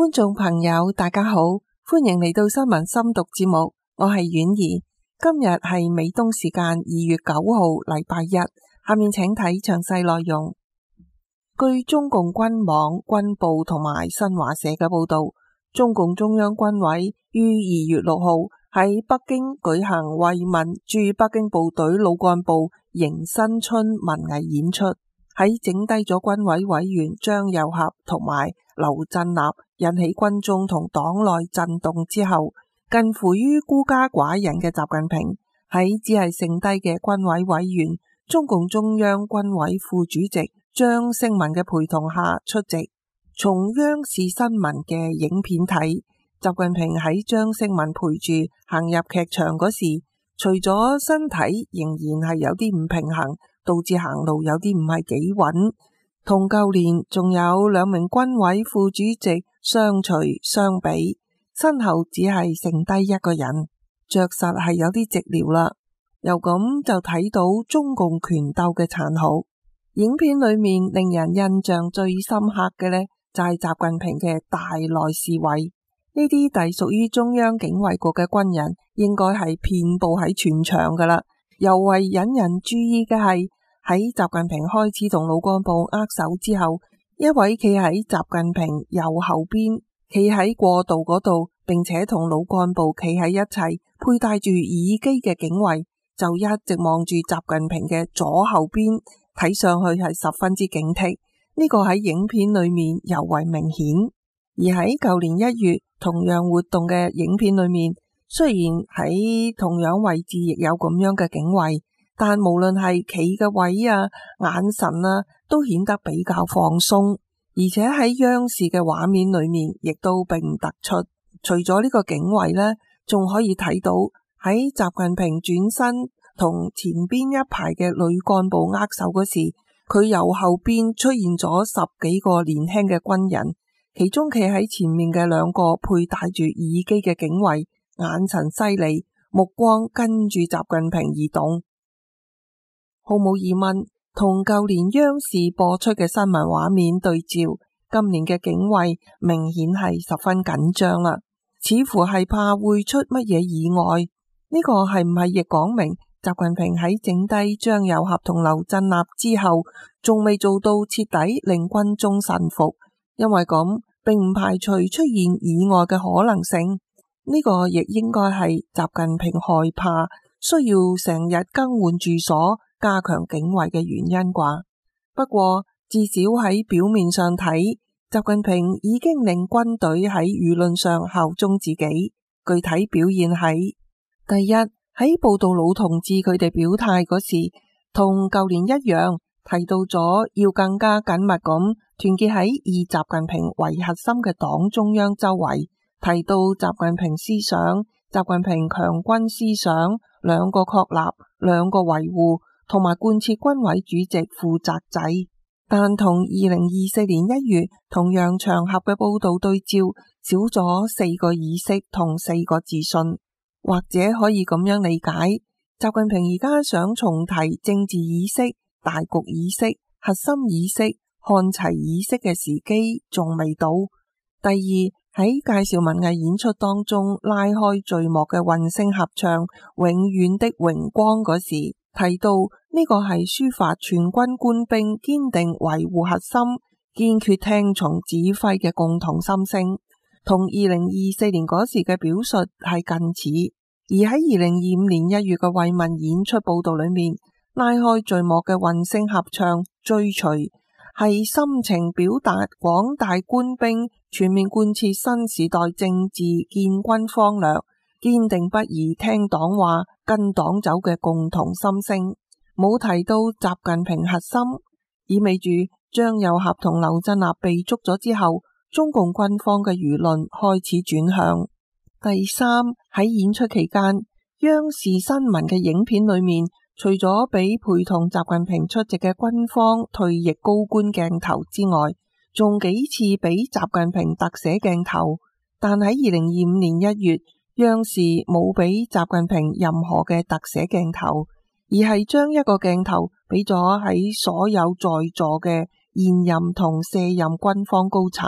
觀眾朋友大家好，歡迎嚟到新聞深讀節目，我係婉兒。今日係美東時間2月9號禮拜一，下面請睇詳細內容。據中共軍網、軍報同埋新華社嘅報道，中共中央軍委於2月6號喺北京舉行慰問駐北京部隊老幹部迎新春文藝演出，喺整低咗軍委委員張又俠同埋劉振立，引起軍中同黨內震動之後，近乎於孤家寡人嘅習近平喺只係剩低嘅軍委委員、中共中央軍委副主席張勝文嘅陪同下出席。從央視新聞嘅影片睇，習近平喺張勝文陪住行入劇場嗰時，除咗身體仍然係有啲唔平衡，導致行路有啲唔係幾穩，同舊年仲有2名軍委副主席相隨相比，身後只係剩低一個人，着實係有啲寂寥啦。又咁就睇到中共權鬥嘅殘酷。影片裏面令人印象最深刻嘅呢，就係習近平嘅大內侍衛，呢啲隸屬於中央警衛局嘅軍人，應該係遍布喺全場噶啦。尤為引人注意嘅係，喺習近平開始同老幹部握手之後，一位企喺習近平右後邊，企喺過道嗰度，並且同老幹部企喺一齊，佩戴住耳機嘅警衛，就一直望住習近平嘅左後邊，睇上去係十分之警惕。呢個喺影片裏面尤為明顯。而喺舊年1月同樣活動嘅影片裏面，雖然喺同樣位置亦有咁樣嘅警衛，但無論係企嘅位啊、眼神啊，都顯得比較放鬆。而且喺央視嘅畫面裏面，亦都並唔突出。除咗呢個警衛呢，仲可以睇到喺習近平轉身同前邊一排嘅女幹部握手嗰時，佢右後邊出現咗10幾個年輕嘅軍人，其中企喺前面嘅2個佩戴住耳機嘅警衛，眼神犀利，目光跟住習近平移動。毫無疑問，同舊年央視播出嘅新聞畫面對照，今年嘅警衛明顯係十分緊張啦，似乎係怕會出乜嘢意外。呢個係唔係亦講明習近平喺整低張又俠同劉振立之後，仲未做到徹底令軍中臣服？因為咁，並唔排除出現意外嘅可能性。呢個亦應該係習近平害怕需要成日更換住所，加強警衛嘅原因啩。不過至少喺表面上睇，習近平已經令軍隊喺輿論上效忠自己。具體表現喺第一，喺報道老同志佢哋表態嗰時，同舊年一樣，提到咗要更加緊密咁團結喺以習近平為核心嘅黨中央周圍，提到習近平思想、習近平強軍思想、2個確立、2個維護，同埋貫徹軍委主席負責制。但同2024年1月同樣場合嘅報道對照，少咗4個意識同4個自信。或者可以咁樣理解，習近平而家想重提政治意識、大局意識、核心意識、看齊意識嘅時機仲未到。第二，喺介紹文藝演出當中拉開序幕嘅混聲合唱《永遠的榮光》嗰時，提到呢個係抒發全軍官兵堅定維護核心、堅決聽從指揮嘅共同心聲，同2024年嗰時嘅表述係近似。而喺2025年1月嘅慰問演出報道裏面，拉開序幕嘅混聲合唱追隨，係深情表達廣大官兵全面貫徹新時代政治建軍方略，堅定不移聽黨話跟黨走嘅共同心聲。冇提到習近平核心，意味住張又俠同劉振立被捉咗之後，中共軍方嘅輿論開始轉向。第三，喺演出期間，央視新聞嘅影片裏面，除咗俾陪同習近平出席嘅軍方退役高官鏡頭之外，仲幾次俾習近平特寫鏡頭。但喺2025年1月，央視冇俾習近平任何嘅特寫鏡頭，而係將一個鏡頭俾咗喺所有在座嘅現任同卸任軍方高層，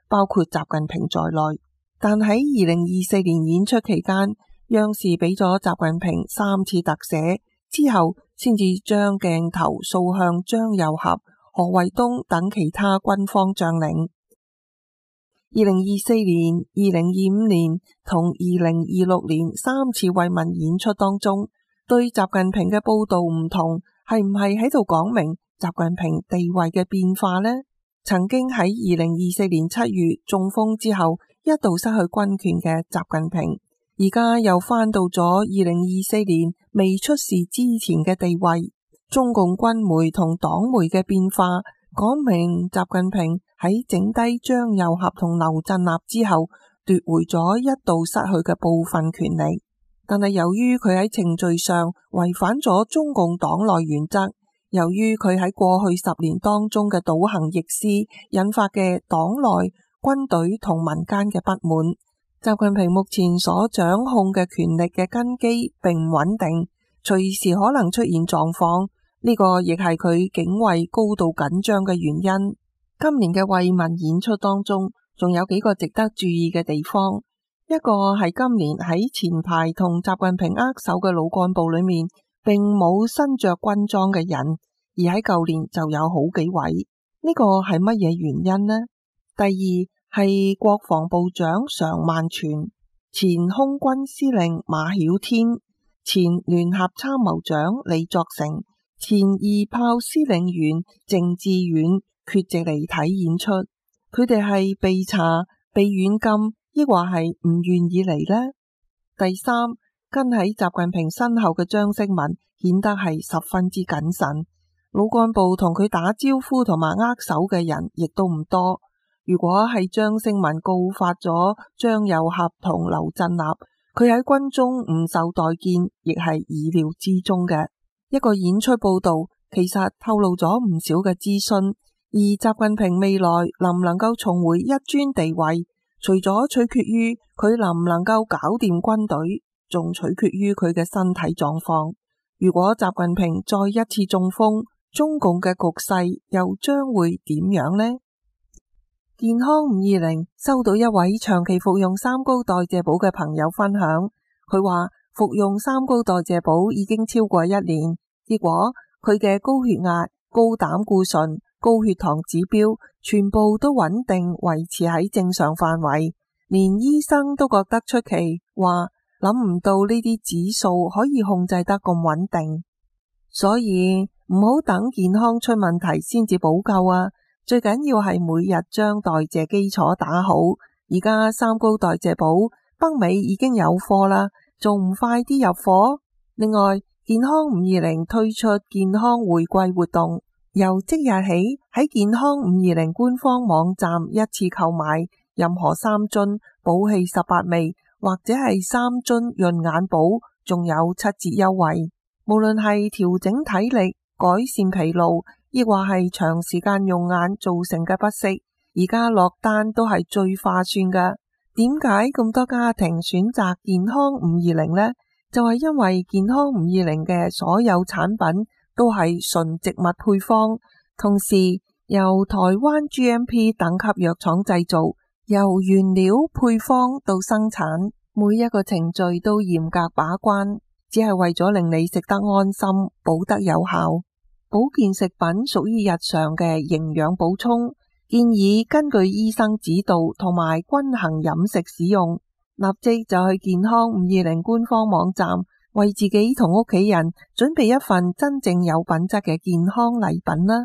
包括習近平在內。但喺2024年演出期間，央視俾咗習近平3次特寫之後，先至將鏡頭掃向張又俠、何衛東等其他軍方將領。2024年、2025年同2026年3次慰問演出當中，對習近平嘅報道唔同，係唔係喺度講明習近平地位嘅變化呢？曾經喺2024年7月中風之後一度失去軍權嘅習近平，而家又返到咗2024年未出事之前嘅地位。中共軍媒同黨媒嘅變化，講明習近平喺整低張又俠同劉振立之後，奪回咗一度失去嘅部分權力。但係由於佢喺程序上違反咗中共黨內原則，由於佢喺過去10年當中嘅倒行逆施引發嘅黨內、軍隊同民間嘅不滿，習近平目前所掌控嘅權力嘅根基並唔穩定，隨時可能出現狀況。呢個亦係佢警衛高度緊張嘅原因。今年嘅慰問演出當中，仲有幾個值得注意嘅地方。一個係今年喺前排同習近平握手嘅老幹部裏面，並冇身着軍裝嘅人，而喺舊年就有好幾位。呢個係乜嘢原因呢？第二係國防部長常萬全、前空軍司令馬曉天、前聯合參謀長李作成、前二炮司令員鄭志遠缺席嚟睇演出。佢哋係被查、被軟禁，抑或係唔願意嚟呢？第三，跟喺習近平身後嘅張適文顯得係十分之謹慎，老幹部同佢打招呼同埋握手嘅人亦都唔多。如果係張適文告發咗張又俠同劉振立，佢喺軍中唔受待見，亦係意料之中嘅。一個演出報道其實透露咗唔少嘅資訊，而習近平未來能唔能夠重回一尊地位，除咗取決於佢能唔能夠搞掂軍隊，仲取決於佢嘅身體狀況。如果習近平再一次中風，中共嘅局勢又將會點樣呢？健康520收到一位長期服用三高代謝寶嘅朋友分享，佢話服用三高代謝寶已經超過1年，結果佢嘅高血壓、高膽固醇、高血糖指標全部都穩定維持喺正常範圍，連醫生都覺得出奇，話諗唔到呢啲指數可以控制得咁穩定。所以唔好等健康出問題先至補救啊！最緊要係每日將代謝基礎打好。而家三高代謝寶北美已經有貨啦，仲唔快啲入貨？另外，健康520推出健康回饋活動，由即日起喺健康520官方網站一次購買任何3樽寶氣18味或者係3樽潤眼寶，仲有7折優惠。無論係調整體力、改善疲勞，亦或係長時間用眼造成嘅不適，而家落單都係最划算㗎。點解咁多家庭選擇健康520呢？就係因為健康520嘅所有產品都係純植物配方，同時由台灣 GMP 等級藥廠製造，由原料配方到生產，每一個程序都嚴格把關，只係為咗令你食得安心、補得有效。保健食品屬於日常嘅營養補充，建議根據醫生指導同埋均衡飲食使用。立即就去健康520官方網站，為自己同屋企人準備一份真正有品質嘅健康禮品啦。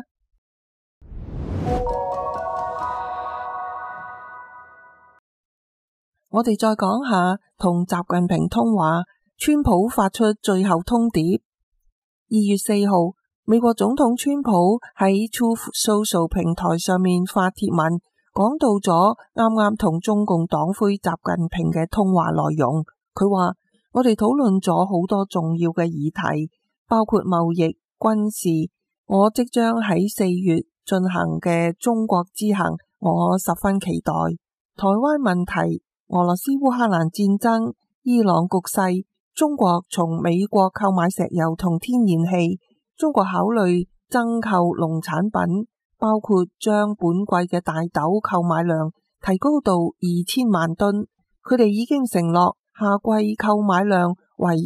我哋再講下同習近平通話，川普發出最後通牒。2月4號，美國總統川普喺 Truth Social 平台上面發帖文，講到咗啱啱同中共黨魁習近平嘅通話內容。佢話：我哋討論咗好多重要嘅議題，包括貿易、軍事。我即將喺4月進行嘅中國之行，我十分期待。台灣問題、俄羅斯烏克蘭戰爭、伊朗局勢、中國從美國購買石油同天然氣，中國考慮增購農產品，包括將本季嘅大豆購買量提高到2000萬噸。佢哋已經承諾夏季購買量為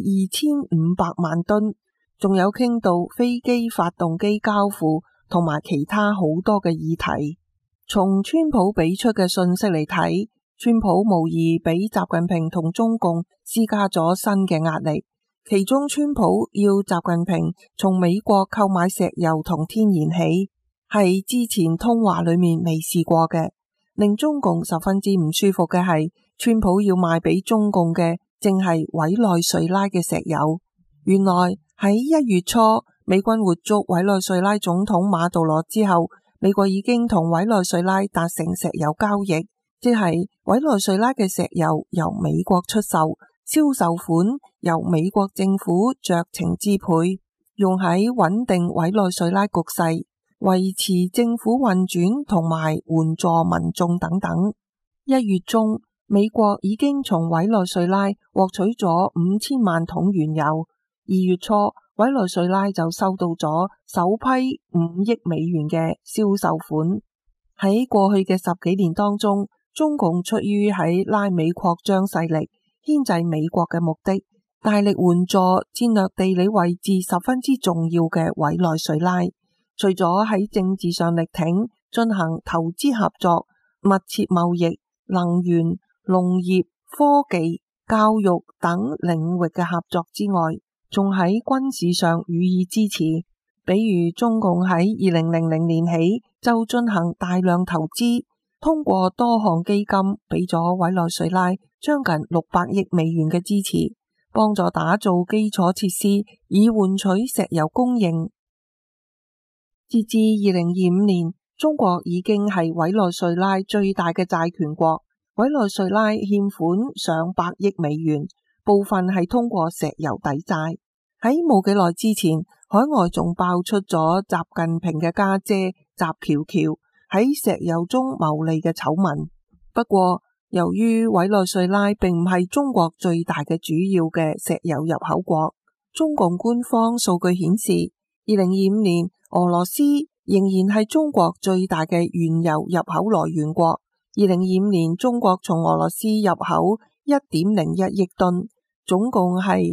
2500萬噸，仲有傾到飛機發動機交付同埋其他好多嘅議題。從川普俾出嘅信息嚟睇，川普無疑俾習近平同中共施加咗新嘅壓力，其中川普要習近平從美國購買石油同天然氣，係之前通話裏面未試過嘅。令中共十分之唔舒服嘅係，川普要賣俾中共嘅正係委內瑞拉嘅石油。原來喺1月初，美軍活捉委內瑞拉總統馬杜羅之後，美國已經同委內瑞拉達成石油交易，即係委內瑞拉嘅石油由美國出售，銷售款由美國政府酌情支配，用喺穩定委內瑞拉局勢，維持政府運轉同埋援助民眾等等。1月中，美國已經從委內瑞拉獲取咗5000萬桶原油。2月初，委內瑞拉就收到咗首批5億美元嘅銷售款。喺過去嘅10幾年當中，中共出於喺拉美擴張勢力、牽制美國嘅目的，大力援助戰略地理位置十分之重要嘅委內瑞拉。除咗喺政治上力挺，進行投資合作、密切貿易、能源、農業、科技、教育等領域嘅合作之外，仲喺軍事上予以支持。比如中共喺2000年起就進行大量投資，通過多項基金俾咗委內瑞拉將近600億美元嘅支持，幫助打造基礎設施以換取石油供應。截至2025年，中國已經係委內瑞拉最大嘅債權國，委內瑞拉欠款上百億美元，部分係通過石油抵債。喺冇幾耐之前，海外仲爆出咗習近平嘅家姐習喬喬喺石油中牟利嘅醜聞。不過，由於委內瑞拉並唔係中國最大嘅主要嘅石油入口國，中共官方數據顯示，2025年俄羅斯仍然係中國最大嘅原油入口來源國。2025年中國從俄羅斯入口1.01億噸，總共係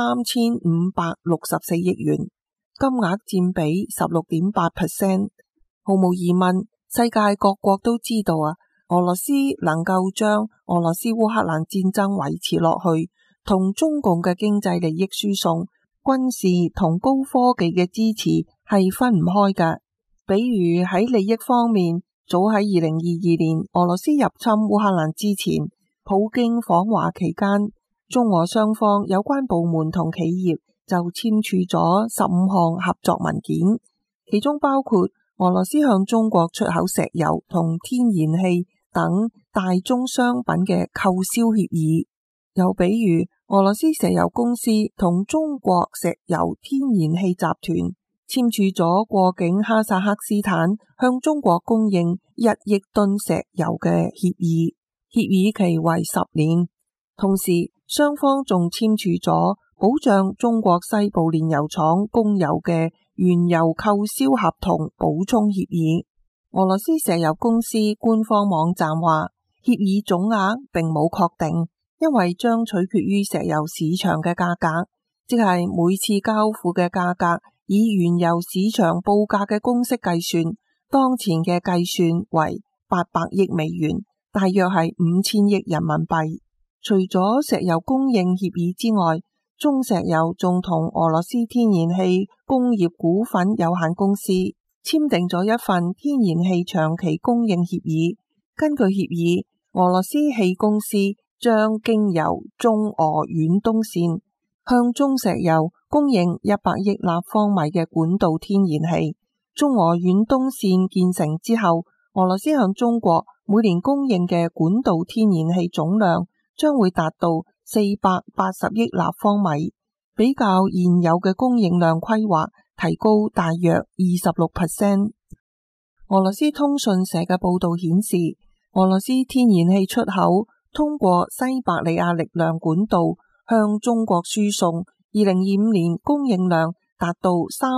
3564億元，金額佔比16.8%。毫無疑問，世界各國都知道俄羅斯能夠將俄羅斯烏克蘭戰爭維持落去，同中共嘅經濟利益輸送、軍事同高科技嘅支持係分唔開㗎。比如喺利益方面，早喺2022年俄羅斯入侵烏克蘭之前，普京訪華期間，中俄雙方有關部門同企業就簽署咗15項合作文件，其中包括俄羅斯向中國出口石油同天然氣等大宗商品嘅購銷協議，又比如俄羅斯石油公司同中國石油天然氣集團簽署咗過境哈薩克斯坦向中國供應1億噸石油嘅協議，協議期為10年。同時，雙方仲簽署咗保障中國西部煉油廠供油嘅原油購銷合同補充協議。俄羅斯石油公司官方網站話，協議總額並冇確定，因為將取決於石油市場嘅價格，即係每次交付嘅價格以原油市場報價嘅公式計算，當前嘅計算為800億美元，大約係5000億人民幣。除咗石油供應協議之外，中石油仲同俄羅斯天然氣工業股份有限公司簽訂咗一份天然氣長期供應協議。根據協議，俄羅斯氣公司將經由中俄遠東線向中石油供應100億立方米嘅管道天然氣。中俄遠東線建成之後，俄羅斯向中國每年供應嘅管道天然氣總量將會達到480億立方米，比較現有嘅供應量規劃提高大約26%。俄羅斯通訊社嘅報道顯示，俄羅斯天然氣出口通過西伯利亞力量管道向中國輸送，2025年供應量達到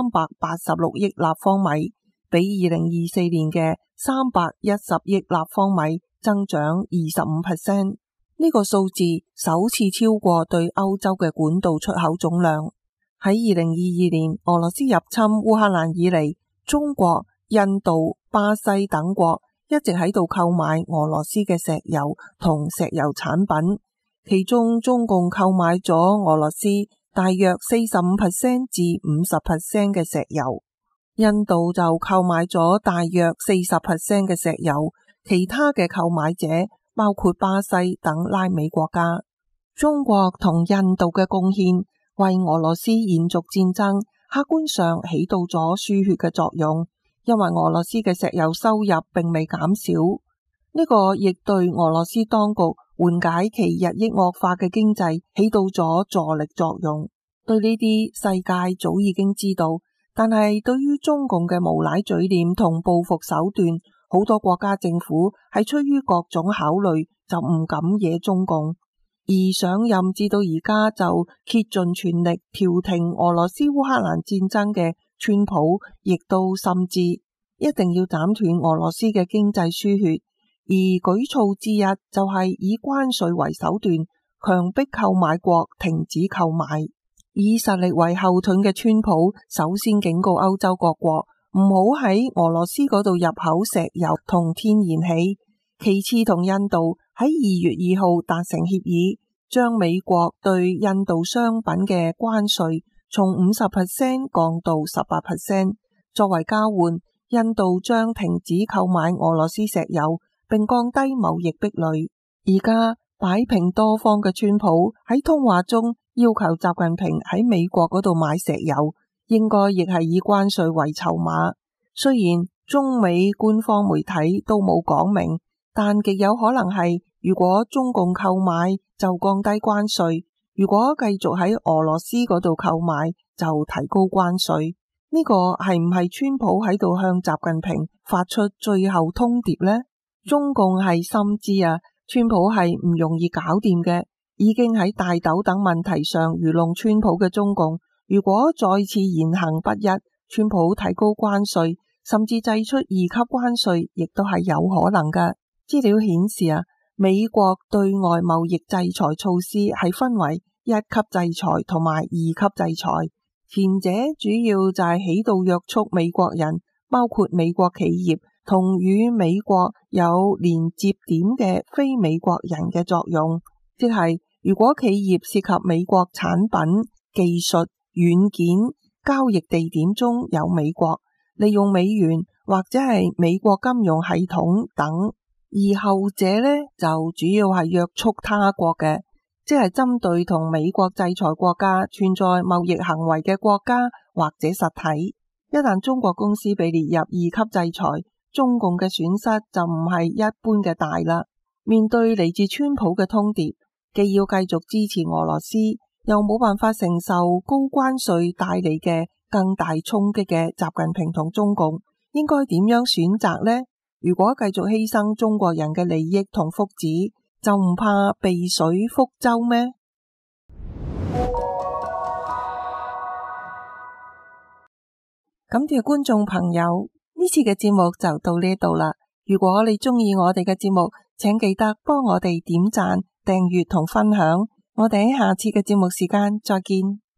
386億立方米，比2024年嘅310億立方米增長 25%。呢個數字首次超過對歐洲嘅管道出口總量。喺2022年俄羅斯入侵烏克蘭以嚟，中國、印度、巴西等國一直喺度購買俄羅斯嘅石油同石油產品，其中中共購買咗俄羅斯大約 45% 至 50% 嘅石油，印度就購買咗大約 40% 嘅石油，其他嘅購買者包括巴西等拉美國家。中國同印度嘅貢獻為俄羅斯延續戰爭客觀上起到咗輸血嘅作用，因為俄羅斯嘅石油收入並未減少，呢個亦對俄羅斯當局緩解其日益惡化嘅經濟起到咗助力作用。對呢啲世界早已經知道，但係對於中共嘅無賴嘴臉同報復手段，好多國家政府係出於各種考慮就唔敢惹中共。而上任至到而家就竭盡全力調停俄羅斯烏克蘭戰爭嘅川普，亦都深知一定要斬斷俄羅斯嘅經濟輸血，而舉措之一就係以關稅為手段，強迫購買國停止購買。以實力為後盾嘅川普，首先警告歐洲各國唔好喺俄羅斯嗰度入口石油同天然氣，其次同印度喺2月2號達成協議，將美國對印度商品嘅關稅從 50% 降到 18%， 作為交換，印度將停止購買俄羅斯石油，並降低貿易壁壘。而家擺平多方嘅川普喺通話中要求習近平喺美國嗰度買石油，應該亦係以關稅為籌碼。雖然中美官方媒體都冇講明，但極有可能係如果中共購買就降低關稅，如果繼續喺俄羅斯嗰度購買就提高關稅。呢個係唔係川普喺度向習近平發出最後通牒呢？中共係深知川普係唔容易搞掂嘅，已經喺大豆等問題上愚弄川普嘅中共，如果再次言行不一，川普提高關稅，甚至制出2級關稅，亦都係有可能嘅。資料顯示美國對外貿易制裁措施係分為1級制裁同埋2級制裁，前者主要就係起到約束美國人，包括美國企業同與美國有連接點嘅非美國人嘅作用，即係如果企業涉及美國產品、技術、軟件、交易地點中有美國，利用美元或者係美國金融系統等，而後者呢就主要係約束他國嘅，即係針對同美國制裁國家存在貿易行為嘅國家或者實體。一旦中國公司被列入2級制裁，中共嘅損失就唔係一般嘅大啦。面對嚟自川普嘅通牒，既要繼續支持俄羅斯，又冇辦法承受高關稅帶嚟嘅更大衝擊嘅習近平同中共，應該點樣選擇呢？如果繼續犧牲中國人嘅利益同福祉，就唔怕避水覆舟咩？咁嘅觀眾朋友，呢次嘅節目就到呢度啦。如果你鍾意我哋嘅節目，請記得幫我哋點讚、訂閱同分享。我哋喺下次嘅節目時間再見。